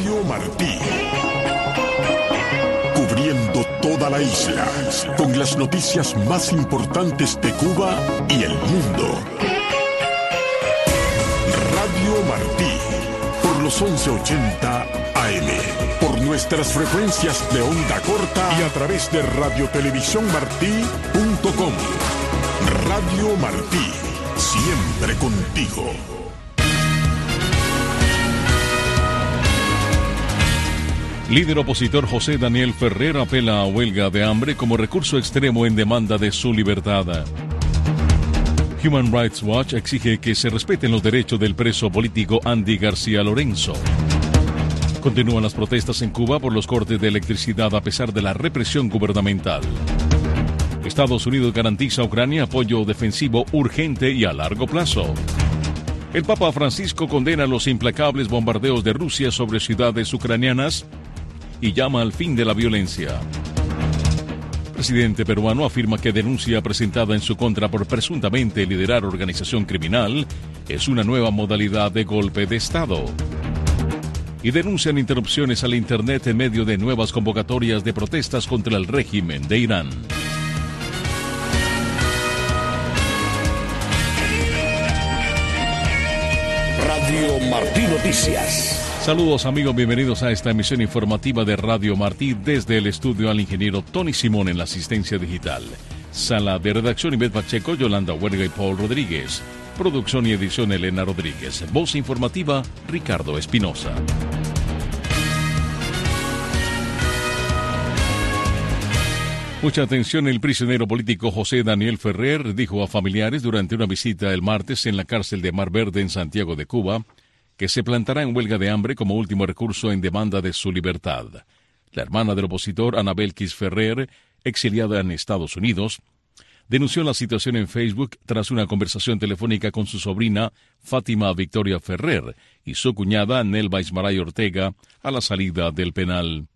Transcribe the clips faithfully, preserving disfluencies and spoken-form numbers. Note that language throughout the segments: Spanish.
Radio Martí. Cubriendo toda la isla, con las noticias más importantes de Cuba y el mundo. Radio Martí, por los once ochenta A M, por nuestras frecuencias de onda corta y a través de radiotelevisiónmartí punto com. Radio Martí, siempre contigo. Líder opositor José Daniel Ferrer apela a huelga de hambre como recurso extremo en demanda de su libertad. Human Rights Watch exige que se respeten los derechos del preso político Andy García Lorenzo. Continúan las protestas en Cuba por los cortes de electricidad a pesar de la represión gubernamental. Estados Unidos garantiza a Ucrania apoyo defensivo urgente y a largo plazo. El Papa Francisco condena los implacables bombardeos de Rusia sobre ciudades ucranianas y llama al fin de la violencia. El presidente peruano afirma que denuncia presentada en su contra por presuntamente liderar organización criminal es una nueva modalidad de golpe de Estado. Y denuncian interrupciones al Internet en medio de nuevas convocatorias de protestas contra el régimen de Irán. Radio Martí Noticias. Saludos amigos, bienvenidos a esta emisión informativa de Radio Martí desde el estudio al ingeniero Tony Simón en la asistencia digital. Sala de redacción Ivette Pacheco, Yolanda Huerga y Paul Rodríguez. Producción y edición Elena Rodríguez. Voz informativa Ricardo Espinosa. Mucha atención, el prisionero político José Daniel Ferrer dijo a familiares durante una visita el martes en la cárcel de Mar Verde en Santiago de Cuba que se plantará en huelga de hambre como último recurso en demanda de su libertad. La hermana del opositor, Ana Belkis Ferrer, exiliada en Estados Unidos, denunció la situación en Facebook tras una conversación telefónica con su sobrina Fátima Victoria Ferrer y su cuñada Nelva Ismaray Ortega a la salida del penal.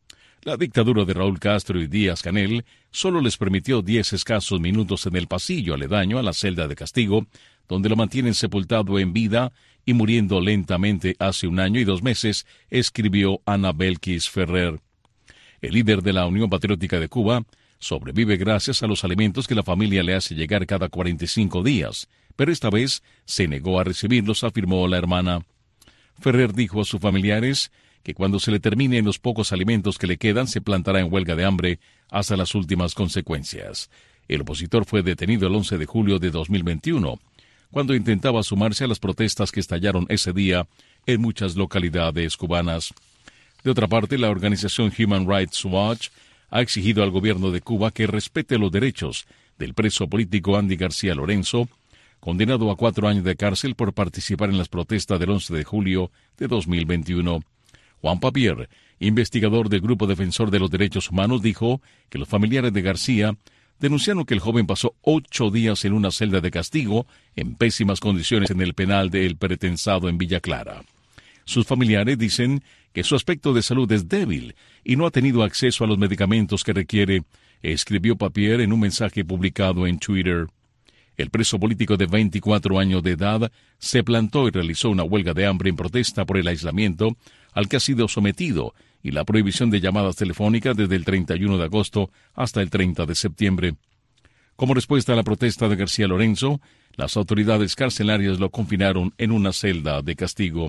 La dictadura de Raúl Castro y Díaz Canel solo les permitió diez escasos minutos en el pasillo aledaño a la celda de castigo, donde lo mantienen sepultado en vida y muriendo lentamente hace un año y dos meses, escribió Ana Belkis Ferrer. El líder de la Unión Patriótica de Cuba sobrevive gracias a los alimentos que la familia le hace llegar cada cuarenta y cinco días, pero esta vez se negó a recibirlos, afirmó la hermana. Ferrer dijo a sus familiares que cuando se le terminen los pocos alimentos que le quedan, se plantará en huelga de hambre hasta las últimas consecuencias. El opositor fue detenido el once de julio de dos mil veintiuno, cuando intentaba sumarse a las protestas que estallaron ese día en muchas localidades cubanas. De otra parte, la organización Human Rights Watch ha exigido al gobierno de Cuba que respete los derechos del preso político Andy García Lorenzo, condenado a cuatro años de cárcel por participar en las protestas del once de julio de dos mil veintiuno. Juan Papier, investigador del Grupo Defensor de los Derechos Humanos, dijo que los familiares de García denunciaron que el joven pasó ocho días en una celda de castigo en pésimas condiciones en el penal de El Pretensado en Villa Clara. Sus familiares dicen que su aspecto de salud es débil y no ha tenido acceso a los medicamentos que requiere, escribió Papier en un mensaje publicado en Twitter. El preso político de veinticuatro años de edad se plantó y realizó una huelga de hambre en protesta por el aislamiento al que ha sido sometido y la prohibición de llamadas telefónicas desde el treinta y uno de agosto hasta el treinta de septiembre. Como respuesta a la protesta de García Lorenzo, las autoridades carcelarias lo confinaron en una celda de castigo.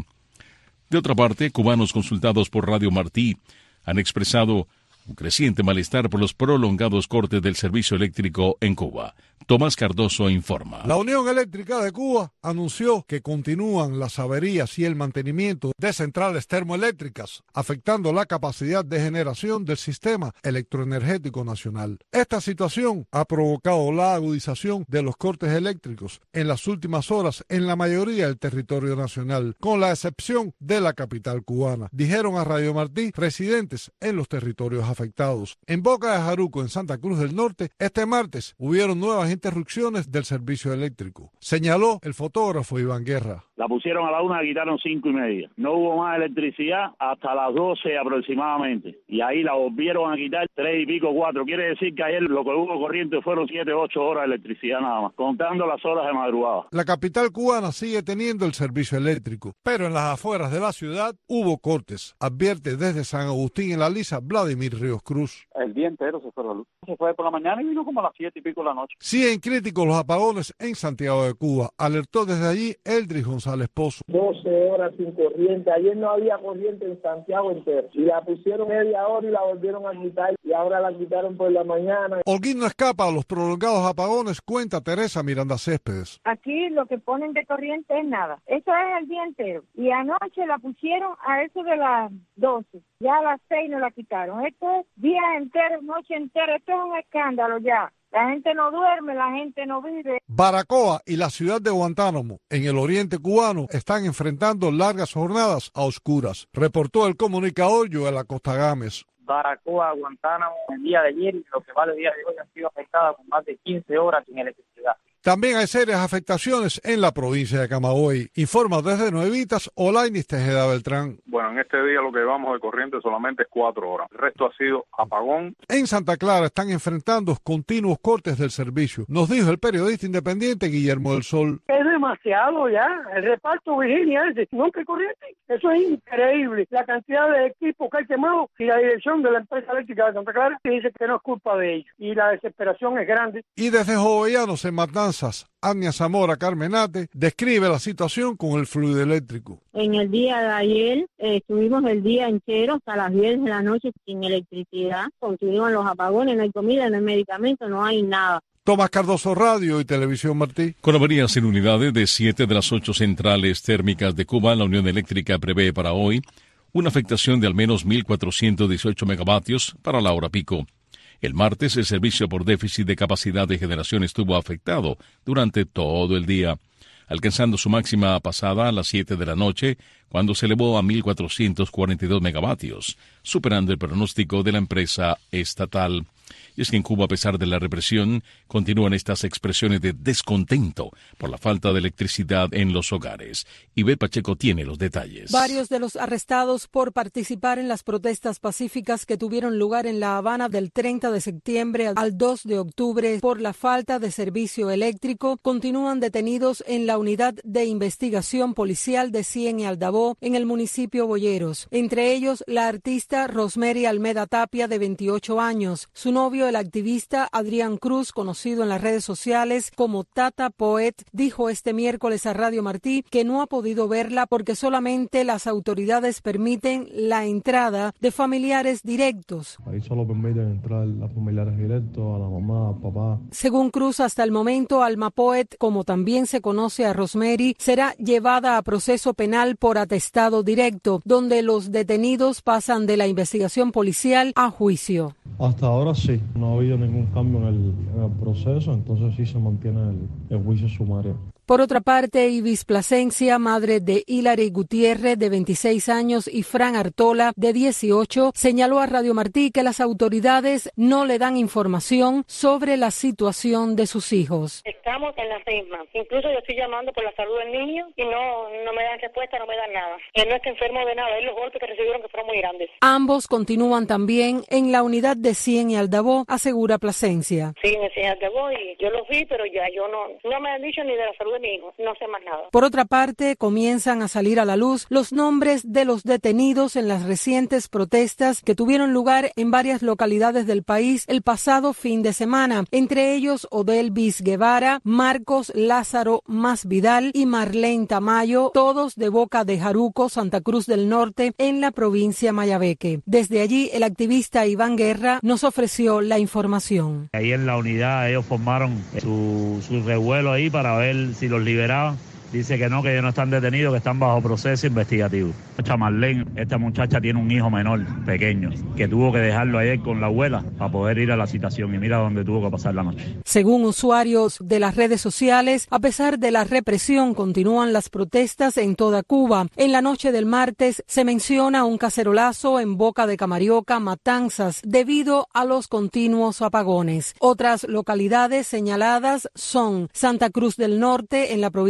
De otra parte, cubanos consultados por Radio Martí han expresado un creciente malestar por los prolongados cortes del servicio eléctrico en Cuba. Tomás Cardoso informa. La Unión Eléctrica de Cuba anunció que continúan las averías y el mantenimiento de centrales termoeléctricas, afectando la capacidad de generación del sistema electroenergético nacional. Esta situación ha provocado la agudización de los cortes eléctricos en las últimas horas en la mayoría del territorio nacional, con la excepción de la capital cubana, dijeron a Radio Martí residentes en los territorios afectados. En Boca de Jaruco, en Santa Cruz del Norte, este martes hubieron nuevas interrupciones del servicio eléctrico, señaló el fotógrafo Iván Guerra. La pusieron a la una, la quitaron cinco y media. No hubo más electricidad hasta las doce aproximadamente. Y ahí la volvieron a quitar tres y pico, cuatro. Quiere decir que ayer lo que hubo corriente fueron siete, ocho horas de electricidad nada más, contando las horas de madrugada. La capital cubana sigue teniendo el servicio eléctrico, pero en las afueras de la ciudad hubo cortes. Advierte desde San Agustín en la Lisa Vladimir Ríos Cruz. El día entero se fue la luz. Se fue por la mañana y vino como a las siete y pico de la noche. Siguen críticos los apagones en Santiago de Cuba. Alertó desde allí Eldris González Pozo. doce horas sin corriente. Ayer no había corriente en Santiago entero. Y la pusieron media hora y la volvieron a quitar. Y ahora la quitaron por la mañana. Holguín no escapa a los prolongados apagones, cuenta Teresa Miranda Céspedes. Aquí lo que ponen de corriente es nada. Eso es el día entero. Y anoche la pusieron a eso de las doce. Ya a las seis no la quitaron. Esto es día entero, noche entera. Esto es un escándalo ya. La gente no duerme, la gente no vive. Baracoa y la ciudad de Guantánamo, en el oriente cubano, están enfrentando largas jornadas a oscuras, reportó el comunicador Joel Acosta Gámez. Baracoa, Guantánamo, el día de ayer y lo que va el día de hoy han sido afectadas con más de quince horas sin electricidad. También hay serias afectaciones en la provincia de Camagüey. Informa desde Nuevitas, Olainis Tejeda Beltrán. Bueno, en este día lo que llevamos de corriente solamente es cuatro horas. El resto ha sido apagón. En Santa Clara están enfrentando continuos cortes del servicio. Nos dijo el periodista independiente Guillermo del Sol. Es demasiado ya. El reparto Virginia ese, nunca hay corriente. Eso es increíble. La cantidad de equipos que hay quemado y la dirección de la empresa eléctrica de Santa Clara dice que no es culpa de ellos. Y la desesperación es grande. Y desde Jovellanos, en Matanzas, Ania Zamora Carmenate describe la situación con el fluido eléctrico. En el día de ayer eh, estuvimos el día entero hasta las diez de la noche sin electricidad. Continúan los apagones, no hay comida, no hay medicamentos, no hay nada. Tomás Cardoso, Radio y Televisión Martí. Con averías en unidades de siete de las ocho centrales térmicas de Cuba, la Unión Eléctrica prevé para hoy una afectación de al menos mil cuatrocientos dieciocho megavatios para la hora pico. El martes, el servicio por déficit de capacidad de generación estuvo afectado durante todo el día, alcanzando su máxima pasada a las siete de la noche, cuando se elevó a mil cuatrocientos cuarenta y dos megavatios, superando el pronóstico de la empresa estatal. Y es que en Cuba, a pesar de la represión, continúan estas expresiones de descontento por la falta de electricidad en los hogares. Ivette Pacheco tiene los detalles. Varios de los arrestados por participar en las protestas pacíficas que tuvieron lugar en La Habana del treinta de septiembre al dos de octubre por la falta de servicio eléctrico continúan detenidos en la unidad de investigación policial de Cien y Aldabó en el municipio Boyeros. Entre ellos, la artista Rosemary Almeda Tapia, de veintiocho años, su novio, el activista Adrián Cruz, conocido en las redes sociales como Tata Poet, dijo este miércoles a Radio Martí que no ha podido verla porque solamente las autoridades permiten la entrada de familiares directos. Ahí solo permiten entrar los familiares directos, a la mamá, al papá. Según Cruz, hasta el momento, Alma Poet, como también se conoce a Rosemary, será llevada a proceso penal por atestado directo, donde los detenidos pasan de la investigación policial a juicio. Hasta ahora sí, no ha habido ningún cambio en el, en el proceso, entonces sí se mantiene el, el juicio sumario. Por otra parte, Ibis Plasencia, madre de Hilary Gutiérrez, de veintiséis años, y Fran Artola, de dieciocho, señaló a Radio Martí que las autoridades no le dan información sobre la situación de sus hijos. Estamos en las mismas. Incluso yo estoy llamando por la salud del niño y no, no me dan respuesta, no me dan nada. Él no está enfermo de nada, él los golpes que recibieron que fueron muy grandes. Ambos continúan también en la unidad de Cien y Aldabó, asegura Plasencia. Sí, en Cien y Aldabó, y yo los vi, pero ya yo no, no me han dicho ni de la salud de mi hijo, no sé más nada. Por otra parte, comienzan a salir a la luz los nombres de los detenidos en las recientes protestas que tuvieron lugar en varias localidades del país el pasado fin de semana, entre ellos Odelvis Guevara, Marcos Lázaro Masvidal y Marlene Tamayo, todos de Boca de Jaruco, Santa Cruz del Norte, en la provincia Mayabeque. Desde allí, el activista Iván Guerra nos ofreció la información. Ahí en la unidad ellos formaron su, su revuelo ahí para ver si los liberaban. Dice que no, que ellos no están detenidos, que están bajo proceso investigativo. Esta Marlene, esta muchacha tiene un hijo menor, pequeño, que tuvo que dejarlo ayer con la abuela para poder ir a la citación, y mira dónde tuvo que pasar la noche. Según usuarios de las redes sociales, a pesar de la represión, continúan las protestas en toda Cuba. En la noche del martes se menciona un cacerolazo en Boca de Camarioca, Matanzas, debido a los continuos apagones. Otras localidades señaladas son Santa Cruz del Norte, en la provincia de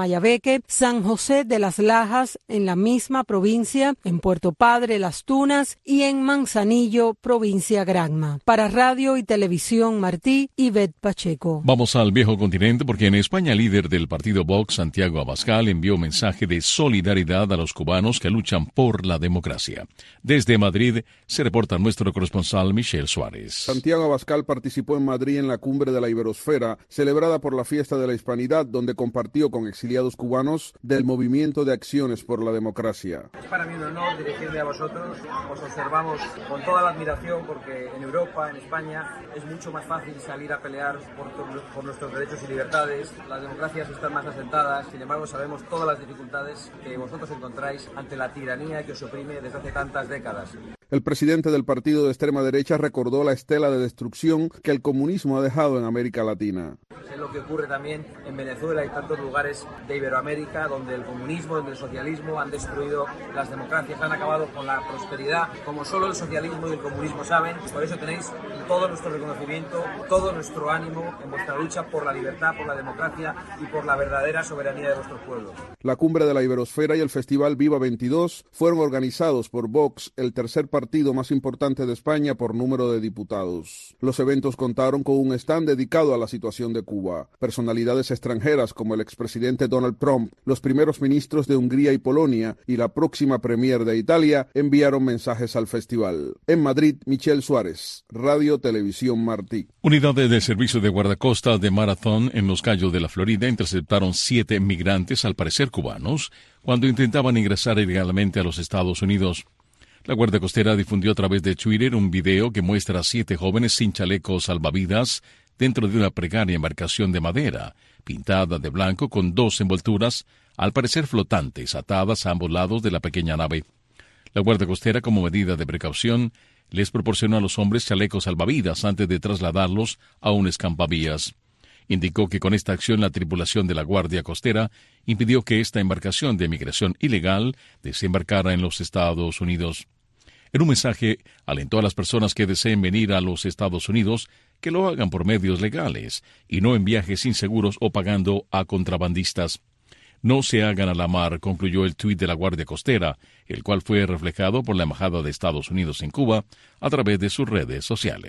Mayabeque, San José de las Lajas, en la misma provincia, en Puerto Padre, Las Tunas y en Manzanillo, provincia Granma. Para Radio y Televisión Martí, Ivette Pacheco. Vamos al viejo continente porque en España el líder del partido Vox, Santiago Abascal, envió mensaje de solidaridad a los cubanos que luchan por la democracia. Desde Madrid se reporta nuestro corresponsal Michel Suárez. Santiago Abascal participó en Madrid en la cumbre de la Iberosfera, celebrada por la Fiesta de la Hispanidad, donde compartió con exiliados cubanos del Movimiento de Acciones por la Democracia. Es para mí un honor dirigirme a vosotros. Os observamos con toda la admiración porque en Europa, en España, es mucho más fácil salir a pelear por, por nuestros derechos y libertades. Las democracias están más asentadas, sin embargo sabemos todas las dificultades que vosotros encontráis ante la tiranía que os oprime desde hace tantas décadas. El presidente del partido de extrema derecha recordó la estela de destrucción que el comunismo ha dejado en América Latina. Es lo que ocurre también en Venezuela y tantos lugares de Iberoamérica donde el comunismo, donde el socialismo han destruido las democracias, han acabado con la prosperidad como solo el socialismo y el comunismo saben. Por eso tenéis todo nuestro reconocimiento, todo nuestro ánimo en vuestra lucha por la libertad, por la democracia y por la verdadera soberanía de vuestros pueblos. La cumbre de la Iberosfera y el festival Viva veintidós fueron organizados por Vox, el tercer partido más importante de España por número de diputados. Los eventos contaron con un stand dedicado a la situación de Cuba. Personalidades extranjeras como el expresidente Donald Trump, los primeros ministros de Hungría y Polonia y la próxima premier de Italia enviaron mensajes al festival. En Madrid, Michel Suárez, Radio Televisión Martí. Unidades del Servicio de Guardacosta de Marathon en Los Cayos de la Florida interceptaron siete migrantes, al parecer cubanos, cuando intentaban ingresar ilegalmente a los Estados Unidos. La Guardia Costera difundió a través de Twitter un video que muestra a siete jóvenes sin chalecos salvavidas dentro de una precaria embarcación de madera, pintada de blanco con dos envolturas, al parecer flotantes, atadas a ambos lados de la pequeña nave. La Guardia Costera, como medida de precaución, les proporcionó a los hombres chalecos salvavidas antes de trasladarlos a un escampavías. Indicó que con esta acción la tripulación de la Guardia Costera impidió que esta embarcación de migración ilegal desembarcara en los Estados Unidos. En un mensaje, alentó a las personas que deseen venir a los Estados Unidos que lo hagan por medios legales y no en viajes inseguros o pagando a contrabandistas. No se hagan a la mar, concluyó el tuit de la Guardia Costera, el cual fue reflejado por la Embajada de Estados Unidos en Cuba a través de sus redes sociales.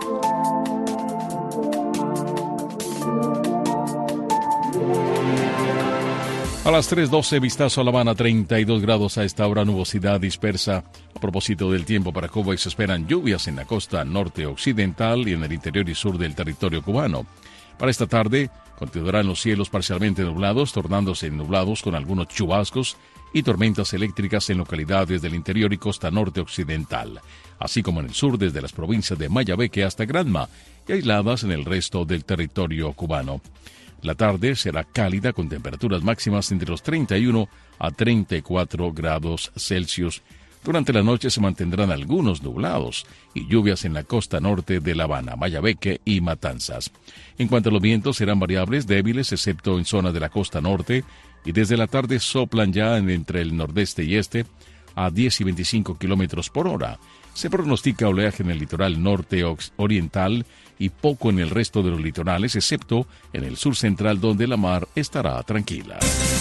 A las tres doce, vistazo a La Habana, treinta y dos grados a esta hora, nubosidad dispersa. A propósito del tiempo para Cuba, y se esperan lluvias en la costa norte occidental y en el interior y sur del territorio cubano. Para esta tarde, continuarán los cielos parcialmente nublados, tornándose nublados con algunos chubascos y tormentas eléctricas en localidades del interior y costa norte occidental, así como en el sur desde las provincias de Mayabeque hasta Granma y aisladas en el resto del territorio cubano. La tarde será cálida con temperaturas máximas entre los treinta y uno a treinta y cuatro grados Celsius. Durante la noche se mantendrán algunos nublados y lluvias en la costa norte de La Habana, Mayabeque y Matanzas. En cuanto a los vientos, serán variables, débiles, excepto en zonas de la costa norte, y desde la tarde soplan ya entre el nordeste y este a diez y veinticinco kilómetros por hora. Se pronostica oleaje en el litoral norte oriental y poco en el resto de los litorales, excepto en el sur central, donde la mar estará tranquila.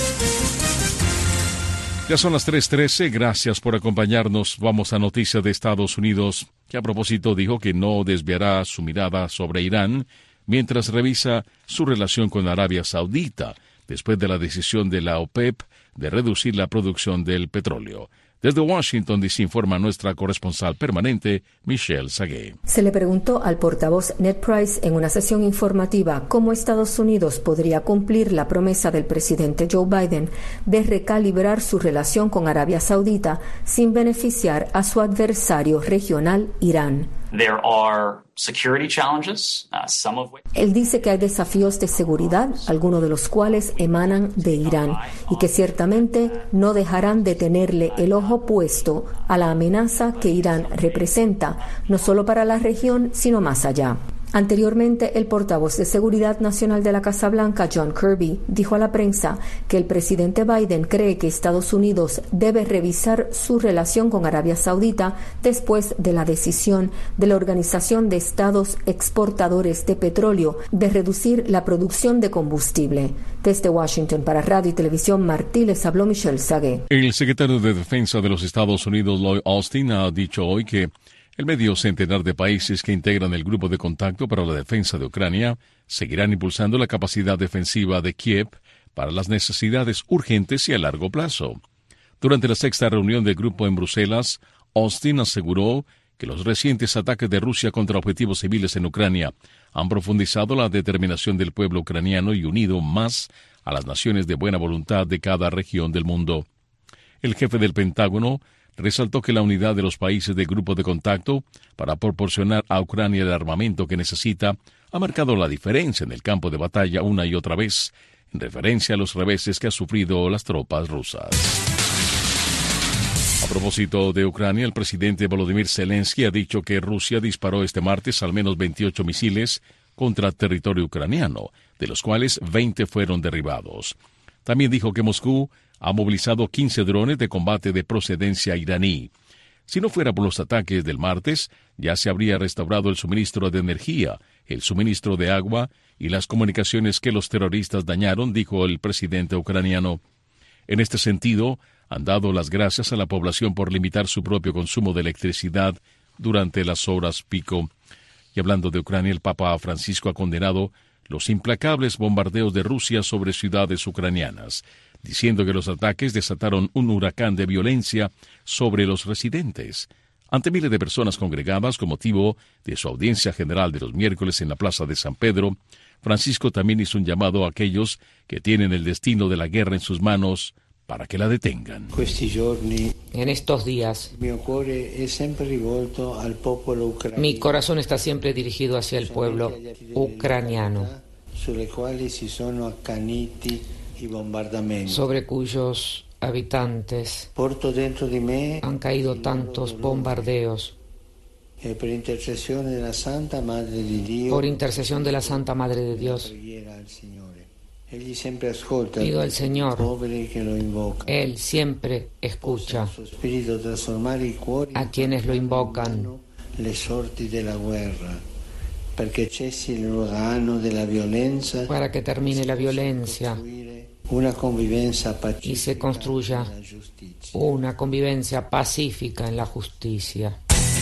Ya son las tres trece, gracias por acompañarnos. Vamos a noticias de Estados Unidos, que a propósito dijo que no desviará su mirada sobre Irán mientras revisa su relación con Arabia Saudita, después de la decisión de la OPEP de reducir la producción del petróleo. Desde Washington, D C, informa nuestra corresponsal permanente, Michelle Sagué. Se le preguntó al portavoz Ned Price en una sesión informativa cómo Estados Unidos podría cumplir la promesa del presidente Joe Biden de recalibrar su relación con Arabia Saudita sin beneficiar a su adversario regional, Irán. There are security challenges, uh, some of which... Él dice que hay desafíos de seguridad, algunos de los cuales emanan de Irán, y que ciertamente no dejarán de tenerle el ojo puesto a la amenaza que Irán representa, no solo para la región, sino más allá. Anteriormente, el portavoz de Seguridad Nacional de la Casa Blanca, John Kirby, dijo a la prensa que el presidente Biden cree que Estados Unidos debe revisar su relación con Arabia Saudita después de la decisión de la Organización de Estados Exportadores de Petróleo de reducir la producción de combustible. Desde Washington para Radio y Televisión Martí les habló Michelle Sagué. El secretario de Defensa de los Estados Unidos, Lloyd Austin, ha dicho hoy que el medio centenar de países que integran el grupo de contacto para la defensa de Ucrania seguirán impulsando la capacidad defensiva de Kiev para las necesidades urgentes y a largo plazo. Durante la sexta reunión del grupo en Bruselas, Austin aseguró que los recientes ataques de Rusia contra objetivos civiles en Ucrania han profundizado la determinación del pueblo ucraniano y unido más a las naciones de buena voluntad de cada región del mundo. El jefe del Pentágono resaltó que la unidad de los países del grupo de contacto para proporcionar a Ucrania el armamento que necesita ha marcado la diferencia en el campo de batalla una y otra vez, en referencia a los reveses que han sufrido las tropas rusas. A propósito de Ucrania, el presidente Volodymyr Zelensky ha dicho que Rusia disparó este martes al menos veintiocho misiles contra territorio ucraniano, de los cuales veinte fueron derribados. También dijo que Moscú ha movilizado quince drones de combate de procedencia iraní. Si no fuera por los ataques del martes, ya se habría restaurado el suministro de energía, el suministro de agua y las comunicaciones que los terroristas dañaron, dijo el presidente ucraniano. En este sentido, han dado las gracias a la población por limitar su propio consumo de electricidad durante las horas pico. Y hablando de Ucrania, el Papa Francisco ha condenado los implacables bombardeos de Rusia sobre ciudades ucranianas, diciendo que los ataques desataron un huracán de violencia sobre los residentes. Ante miles de personas congregadas con motivo de su audiencia general de los miércoles en la Plaza de San Pedro, Francisco también hizo un llamado a aquellos que tienen el destino de la guerra en sus manos para que la detengan. En estos días, mi corazón está siempre dirigido hacia el pueblo ucraniano, sobre cuyos habitantes han caído tantos bombardeos. Por intercesión de la Santa Madre de Dios, pido al Señor, Él siempre escucha a quienes lo invocan, para que termine la violencia y se construya una convivencia pacífica en la justicia.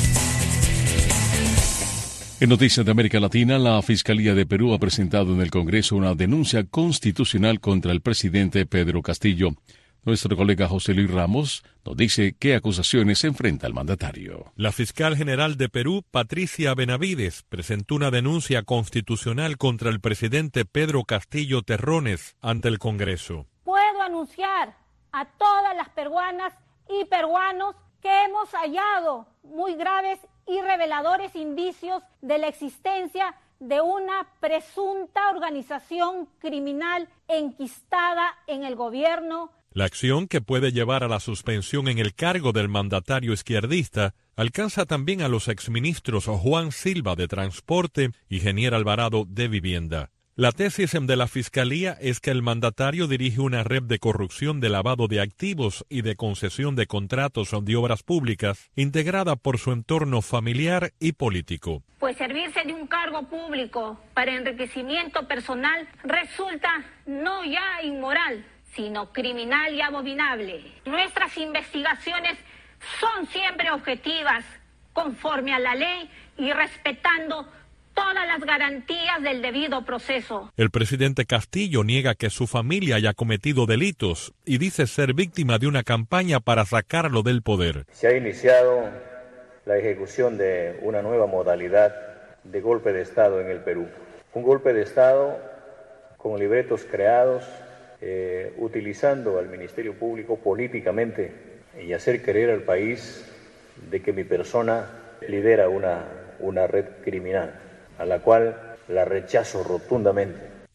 En noticias de América Latina, la Fiscalía de Perú ha presentado en el Congreso una denuncia constitucional contra el presidente Pedro Castillo. Nuestro colega José Luis Ramos nos dice qué acusaciones enfrenta el mandatario. La fiscal general de Perú, Patricia Benavides, presentó una denuncia constitucional contra el presidente Pedro Castillo Terrones ante el Congreso. Puedo anunciar a todas las peruanas y peruanos que hemos hallado muy graves y reveladores indicios de la existencia de una presunta organización criminal enquistada en el gobierno. La acción, que puede llevar a la suspensión en el cargo del mandatario izquierdista, alcanza también a los exministros Juan Silva de Transporte y Genier Alvarado de Vivienda. La tesis de la Fiscalía es que el mandatario dirige una red de corrupción, de lavado de activos y de concesión de contratos de obras públicas, integrada por su entorno familiar y político. Pues servirse de un cargo público para enriquecimiento personal resulta no ya inmoral, sino criminal y abominable. Nuestras investigaciones son siempre objetivas, conforme a la ley y respetando todas las garantías del debido proceso. El presidente Castillo niega que su familia haya cometido delitos y dice ser víctima de una campaña para sacarlo del poder. Se ha iniciado la ejecución de una nueva modalidad de golpe de Estado en el Perú. Un golpe de Estado con libretos creados, eh, utilizando al Ministerio Público políticamente y hacer creer al país de que mi persona lidera una, una red criminal, a la cual la rechazo rotundamente.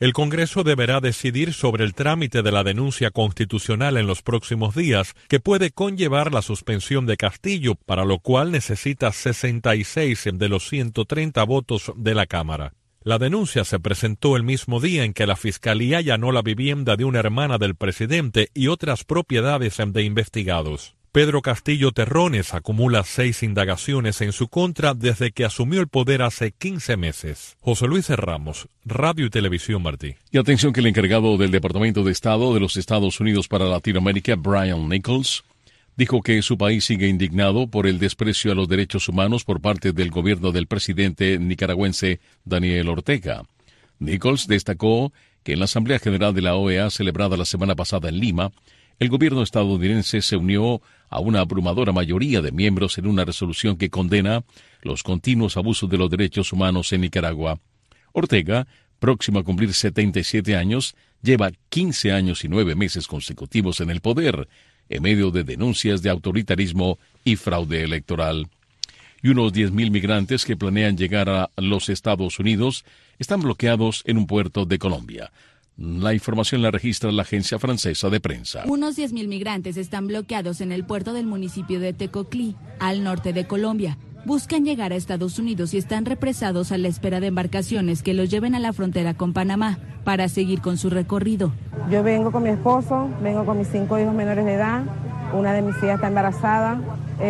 El Congreso deberá decidir sobre el trámite de la denuncia constitucional en los próximos días, que puede conllevar la suspensión de Castillo, para lo cual necesita sesenta y seis de los ciento treinta votos de la Cámara. La denuncia se presentó el mismo día en que la Fiscalía allanó la vivienda de una hermana del presidente y otras propiedades de investigados. Pedro Castillo Terrones acumula seis indagaciones en su contra desde que asumió el poder hace quince meses. José Luis Ramos, Radio y Televisión Martí. Y atención que el encargado del Departamento de Estado de los Estados Unidos para Latinoamérica, Brian Nichols, dijo que su país sigue indignado por el desprecio a los derechos humanos por parte del gobierno del presidente nicaragüense Daniel Ortega. Nichols destacó que en la Asamblea General de la O E A celebrada la semana pasada en Lima, el gobierno estadounidense se unió a una abrumadora mayoría de miembros en una resolución que condena los continuos abusos de los derechos humanos en Nicaragua. Ortega, próximo a cumplir setenta y siete años, lleva quince años y nueve meses consecutivos en el poder, en medio de denuncias de autoritarismo y fraude electoral. Y unos diez mil migrantes que planean llegar a los Estados Unidos están bloqueados en un puerto de Colombia. La información la registra la agencia francesa de prensa. Unos diez mil migrantes están bloqueados en el puerto del municipio de Tecoclí, al norte de Colombia. Buscan llegar a Estados Unidos y están represados a la espera de embarcaciones que los lleven a la frontera con Panamá para seguir con su recorrido. Yo vengo con mi esposo, vengo con mis cinco hijos menores de edad, una de mis hijas está embarazada.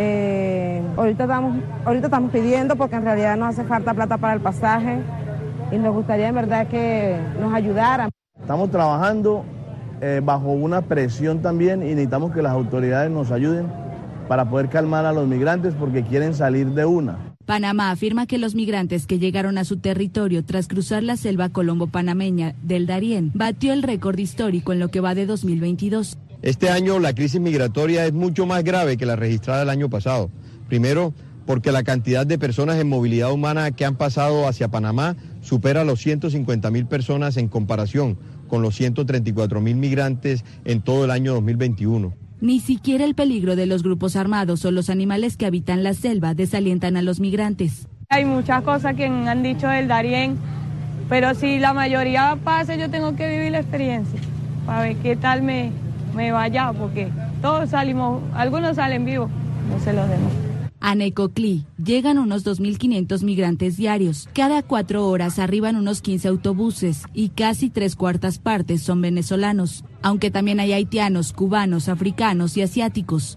Eh, ahorita, estamos, ahorita estamos pidiendo porque en realidad nos hace falta plata para el pasaje y nos gustaría en verdad que nos ayudaran. Estamos trabajando eh, bajo una presión también y necesitamos que las autoridades nos ayuden para poder calmar a los migrantes porque quieren salir de una. Panamá afirma que los migrantes que llegaron a su territorio tras cruzar la selva colombo-panameña del Darién batió el récord histórico en lo que va de dos mil veintidós. Este año la crisis migratoria es mucho más grave que la registrada el año pasado. Primero, porque la cantidad de personas en movilidad humana que han pasado hacia Panamá supera los ciento cincuenta mil personas en comparación con los ciento treinta y cuatro mil migrantes en todo el año dos mil veintiuno. Ni siquiera el peligro de los grupos armados o los animales que habitan la selva desalientan a los migrantes. Hay muchas cosas que han dicho del Darién, pero si la mayoría pasa, yo tengo que vivir la experiencia para ver qué tal me, me vaya, porque todos salimos, algunos salen vivos, no se los demos. A Necoclí llegan unos dos mil quinientos migrantes diarios. Cada cuatro horas arriban unos quince autobuses y casi tres cuartas partes son venezolanos, aunque también hay haitianos, cubanos, africanos y asiáticos.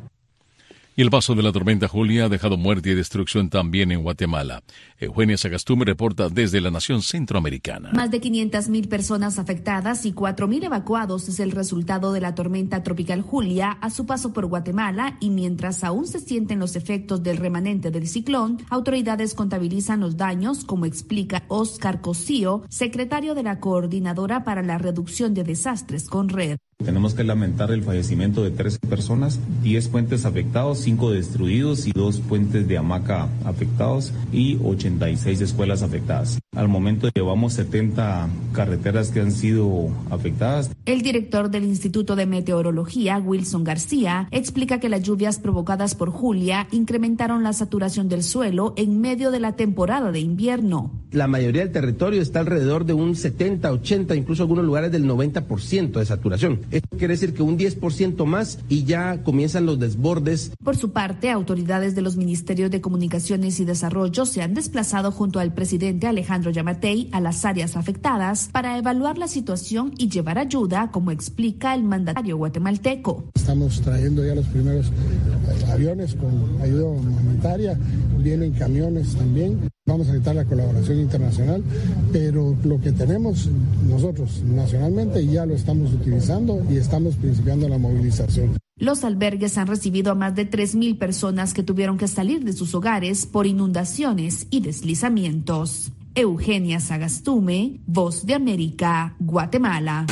Y el paso de la tormenta Julia ha dejado muerte y destrucción también en Guatemala. Eugenia Sagastume reporta desde la nación centroamericana. Más de quinientas mil personas afectadas y cuatro mil evacuados es el resultado de la tormenta tropical Julia a su paso por Guatemala, y mientras aún se sienten los efectos del remanente del ciclón, autoridades contabilizan los daños, como explica Óscar Cosío, secretario de la Coordinadora para la Reducción de Desastres, CONRED. Tenemos que lamentar el fallecimiento de trece personas, diez puentes afectados, cinco destruidos y dos puentes de hamaca afectados y ochenta y seis escuelas afectadas. Al momento llevamos setenta carreteras que han sido afectadas. El director del Instituto de Meteorología, Wilson García, explica que las lluvias provocadas por Julia incrementaron la saturación del suelo en medio de la temporada de invierno. La mayoría del territorio está alrededor de un setenta, ochenta, incluso algunos lugares del noventa por ciento de saturación. Esto quiere decir que un diez por ciento más y ya comienzan los desbordes. Por su parte, autoridades de los Ministerios de Comunicaciones y Desarrollo se han desplazado junto al presidente Alejandro Yamatei a las áreas afectadas para evaluar la situación y llevar ayuda, como explica el mandatario guatemalteco. Estamos trayendo ya los primeros aviones con ayuda humanitaria, vienen camiones también. Vamos a necesitar la colaboración internacional, pero lo que tenemos nosotros nacionalmente ya lo estamos utilizando y estamos principiando la movilización. Los albergues han recibido a más de tres mil personas que tuvieron que salir de sus hogares por inundaciones y deslizamientos. Eugenia Sagastume, Voz de América, Guatemala.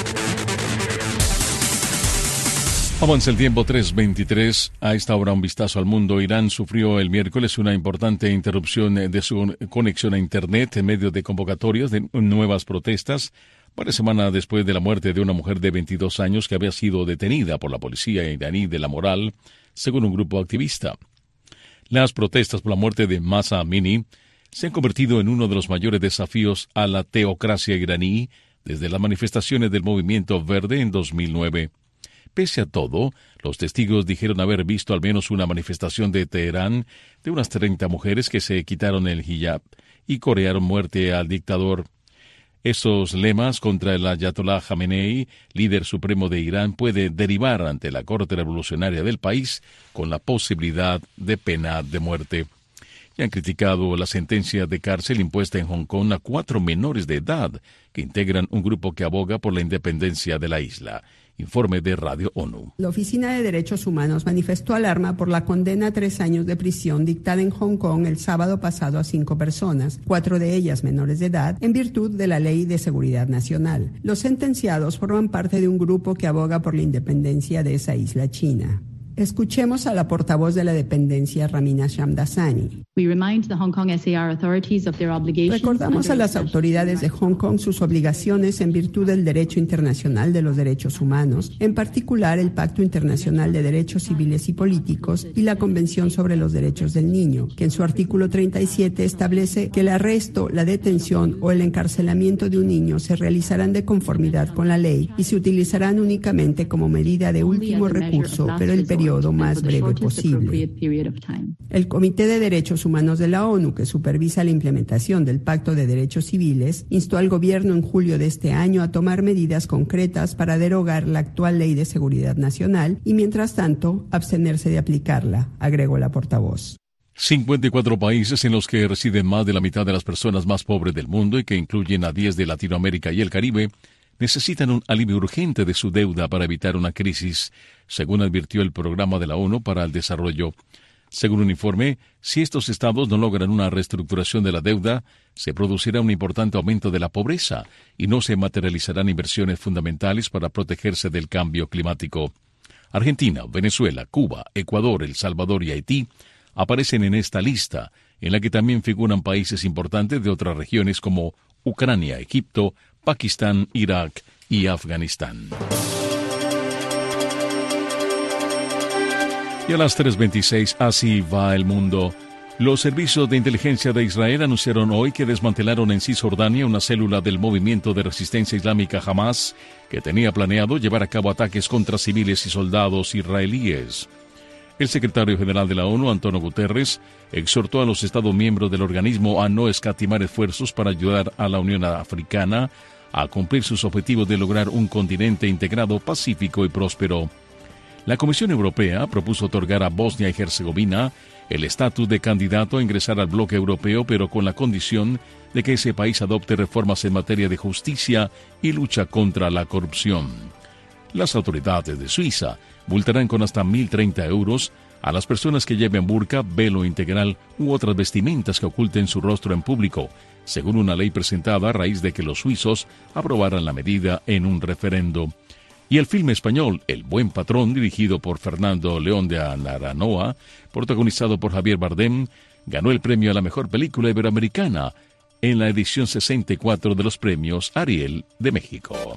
Avanza el tiempo, tres veintitrés. A esta hora un vistazo al mundo. Irán sufrió el miércoles una importante interrupción de su conexión a Internet en medio de convocatorias de nuevas protestas, varias semanas después de la muerte de una mujer de veintidós años que había sido detenida por la policía iraní de la moral, según un grupo activista. Las protestas por la muerte de Mahsa Amini se han convertido en uno de los mayores desafíos a la teocracia iraní desde las manifestaciones del Movimiento Verde en dos mil nueve. Pese a todo, los testigos dijeron haber visto al menos una manifestación de Teherán de unas treinta mujeres que se quitaron el hijab y corearon muerte al dictador. Estos lemas contra el Ayatollah Jamenei, líder supremo de Irán, puede derivar ante la Corte Revolucionaria del país con la posibilidad de pena de muerte. Y han criticado la sentencia de cárcel impuesta en Hong Kong a cuatro menores de edad que integran un grupo que aboga por la independencia de la isla. Informe de Radio ONU. La Oficina de Derechos Humanos manifestó alarma por la condena a tres años de prisión dictada en Hong Kong el sábado pasado a cinco personas, cuatro de ellas menores de edad, en virtud de la Ley de Seguridad Nacional. Los sentenciados forman parte de un grupo que aboga por la independencia de esa isla china. Escuchemos a la portavoz de la dependencia, Ramina Shamdasani. Recordamos a las autoridades de Hong Kong sus obligaciones en virtud del derecho internacional de los derechos humanos, en particular el Pacto Internacional de Derechos Civiles y Políticos y la Convención sobre los Derechos del Niño, que en su artículo treinta y siete establece que el arresto, la detención o el encarcelamiento de un niño se realizarán de conformidad con la ley y se utilizarán únicamente como medida de último recurso, pero el periodo más breve posible. El Comité de Derechos Humanos de la ONU, que supervisa la implementación del Pacto de Derechos Civiles, instó al gobierno en julio de este año a tomar medidas concretas para derogar la actual Ley de Seguridad Nacional y, mientras tanto, abstenerse de aplicarla, agregó la portavoz. cincuenta y cuatro países en los que residen más de la mitad de las personas más pobres del mundo y que incluyen a diez de Latinoamérica y el Caribe, necesitan un alivio urgente de su deuda para evitar una crisis, según advirtió el Programa de la ONU para el Desarrollo. Según un informe, si estos estados no logran una reestructuración de la deuda, se producirá un importante aumento de la pobreza y no se materializarán inversiones fundamentales para protegerse del cambio climático. Argentina, Venezuela, Cuba, Ecuador, El Salvador y Haití aparecen en esta lista, en la que también figuran países importantes de otras regiones como Ucrania, Egipto, Pakistán, Irak y Afganistán. Y a las tres veintiséis, así va el mundo. Los servicios de inteligencia de Israel anunciaron hoy que desmantelaron en Cisjordania una célula del movimiento de resistencia islámica Hamas que tenía planeado llevar a cabo ataques contra civiles y soldados israelíes. El secretario general de la ONU, Antonio Guterres, exhortó a los Estados miembros del organismo a no escatimar esfuerzos para ayudar a la Unión Africana a cumplir sus objetivos de lograr un continente integrado, pacífico y próspero. La Comisión Europea propuso otorgar a Bosnia y Herzegovina el estatus de candidato a ingresar al bloque europeo, pero con la condición de que ese país adopte reformas en materia de justicia y lucha contra la corrupción. Las autoridades de Suiza multarán con hasta mil treinta euros a las personas que lleven burka, velo integral u otras vestimentas que oculten su rostro en público, según una ley presentada a raíz de que los suizos aprobaran la medida en un referendo. Y el filme español El Buen Patrón, dirigido por Fernando León de Aranoa, protagonizado por Javier Bardem, ganó el premio a la mejor película iberoamericana en la edición sesenta y cuatro de los premios Ariel de México.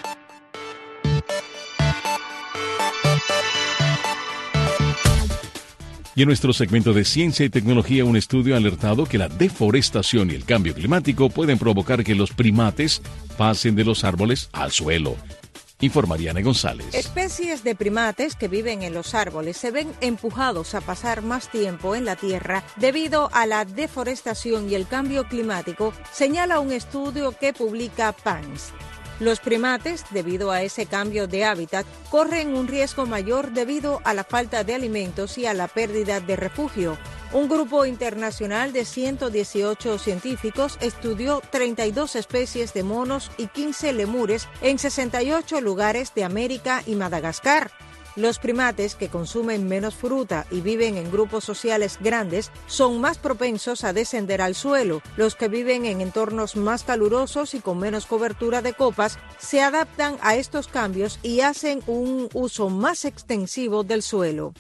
Y en nuestro segmento de Ciencia y Tecnología, un estudio ha alertado que la deforestación y el cambio climático pueden provocar que los primates pasen de los árboles al suelo. Informa Mariana González. Especies de primates que viven en los árboles se ven empujados a pasar más tiempo en la tierra debido a la deforestación y el cambio climático, señala un estudio que publica P A N S. Los primates, debido a ese cambio de hábitat, corren un riesgo mayor debido a la falta de alimentos y a la pérdida de refugio. Un grupo internacional de ciento dieciocho científicos estudió treinta y dos especies de monos y quince lemures en sesenta y ocho lugares de América y Madagascar. Los primates que consumen menos fruta y viven en grupos sociales grandes son más propensos a descender al suelo. Los que viven en entornos más calurosos y con menos cobertura de copas se adaptan a estos cambios y hacen un uso más extensivo del suelo.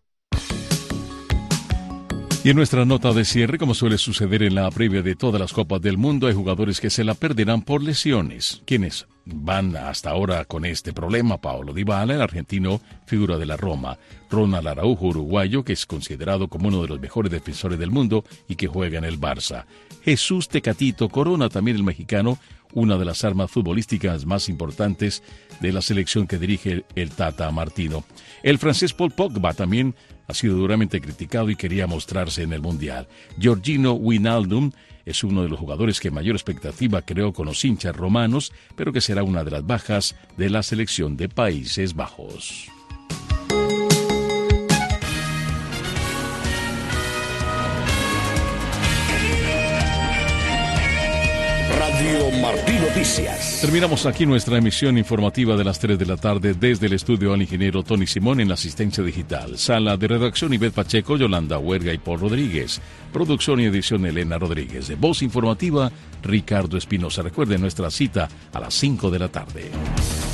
Y en nuestra nota de cierre, como suele suceder en la previa de todas las Copas del Mundo, hay jugadores que se la perderán por lesiones. ¿Quiénes van hasta ahora con este problema? Paulo Dybala, el argentino, figura de la Roma. Ronald Araujo, uruguayo, que es considerado como uno de los mejores defensores del mundo y que juega en el Barça. Jesús Tecatito Corona, también el mexicano, una de las armas futbolísticas más importantes de la selección que dirige el Tata Martino. El francés Paul Pogba también ha sido duramente criticado y quería mostrarse en el Mundial. Georgino Wijnaldum es uno de los jugadores que mayor expectativa creó con los hinchas romanos, pero que será una de las bajas de la selección de Países Bajos. Radio Martí Noticias. Terminamos aquí nuestra emisión informativa de las tres de la tarde desde el estudio al ingeniero Tony Simón en la asistencia digital. Sala de redacción Ivette Pacheco, Yolanda Huerga y Paul Rodríguez. Producción y edición Elena Rodríguez. De voz informativa Ricardo Espinosa. Recuerden nuestra cita a las cinco de la tarde.